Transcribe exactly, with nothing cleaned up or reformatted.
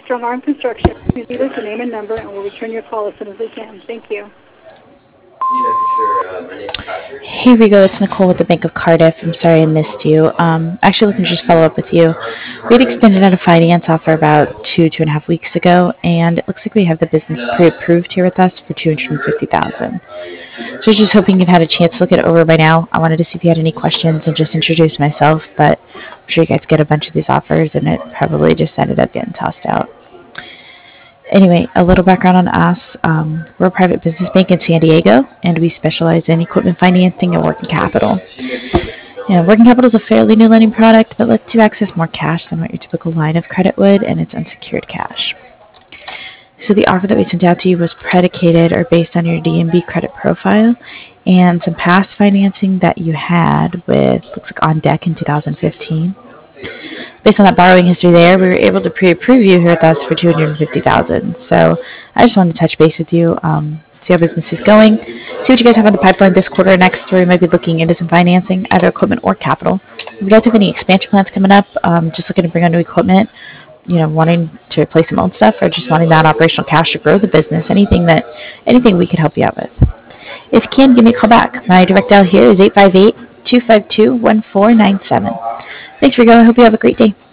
Strong Arm Construction. Please leave us your name and number, and we'll return your call as soon as we can. Thank you. Hey Rigo, it's Nicole with the Bank of Cardiff. I'm sorry I missed you. Um, actually looking to just follow up with you. We had extended out a finance offer about two, two and a half weeks ago, and it looks like we have the business pre-approved here with us for two hundred fifty thousand dollars. So I was just hoping you've had a chance to look it over by now. I wanted to see if you had any questions and just introduce myself, but I'm sure you guys get a bunch of these offers, and it probably just ended up getting tossed out. Anyway, a little background on us. Um, we're a private business bank in San Diego, and we specialize in equipment financing and working capital. You know, working capital is a fairly new lending product that lets you access more cash than what your typical line of credit would, and it's unsecured cash. So the offer that we sent out to you was predicated or based on your D M B credit profile and some past financing that you had with, looks like On Deck in two thousand fifteen. Based on that borrowing history there, we were able to pre-approve you here with us for two hundred fifty thousand dollars. So I just wanted to touch base with you, um, see how business is going, see what you guys have on the pipeline this quarter or next, where you might be looking into some financing, either equipment or capital. If you guys have any expansion plans coming up, um, just looking to bring on new equipment, you know, wanting to replace some old stuff, or just wanting that operational cash to grow the business, anything that, anything we could help you out with. If you can, give me a call back. My direct dial here is eight five eight, two five two, one four nine seven. Thanks, Rigo. I hope you have a great day.